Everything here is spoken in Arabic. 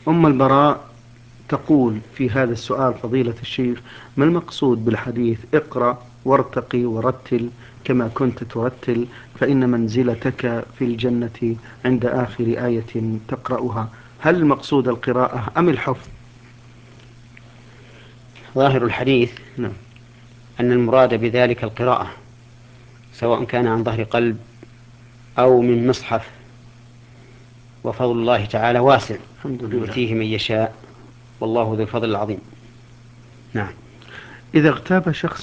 أم البراء تقول في هذا السؤال فضيلة الشيخ: ما المقصود بالحديث اقرأ وارتقي ورتل كما كنت ترتل فإن منزلتك في الجنة عند آخر آية تقرأها؟ هل المقصود القراءة أم الحفظ؟ ظاهر الحديث نعم. أن المراد بذلك القراءة، سواء كان عن ظهر قلب أو من مصحف، وفضل الله تعالى واسع الحمد لله. يؤتيه من يشاء، والله ذو الفضل العظيم. نعم. إذا اغتاب شخص